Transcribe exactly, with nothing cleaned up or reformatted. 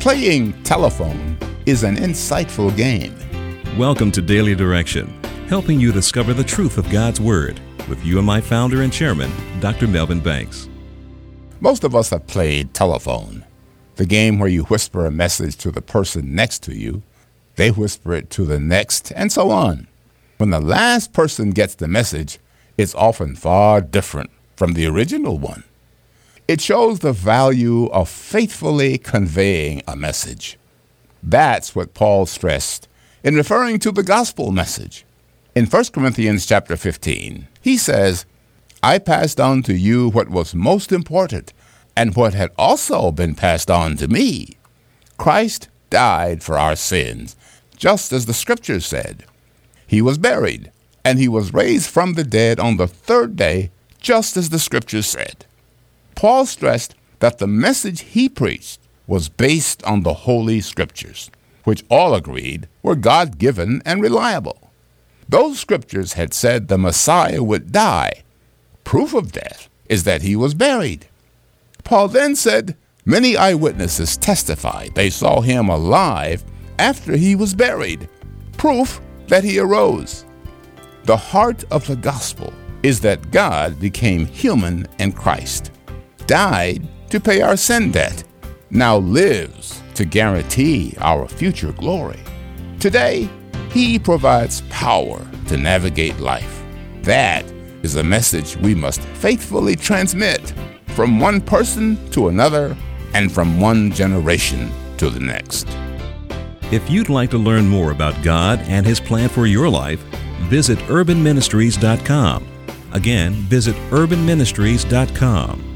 Playing telephone is an insightful game. Welcome to Daily Direction, helping you discover the truth of God's Word with you and my founder and chairman, Doctor Melvin Banks. Most of us have played telephone, the game where you whisper a message to the person next to you, they whisper it to the next, and so on. When the last person gets the message, it's often far different from the original one. It shows the value of faithfully conveying a message. That's what Paul stressed in referring to the gospel message. In First Corinthians chapter fifteen, he says, I passed on to you what was most important and what had also been passed on to me. Christ died for our sins, just as the Scriptures said. He was buried, and he was raised from the dead on the third day, just as the Scriptures said. Paul stressed that the message he preached was based on the Holy Scriptures, which all agreed were God-given and reliable. Those Scriptures had said the Messiah would die. Proof of that is that he was buried. Paul then said many eyewitnesses testified they saw him alive after he was buried. Proof that he arose. The heart of the gospel is that God became human in Christ, died to pay our sin debt, now lives to guarantee our future glory. Today, he provides power to navigate life. That is a message we must faithfully transmit from one person to another and from one generation to the next. If you'd like to learn more about God and His plan for your life, visit urban ministries dot com. Again, visit urban ministries dot com.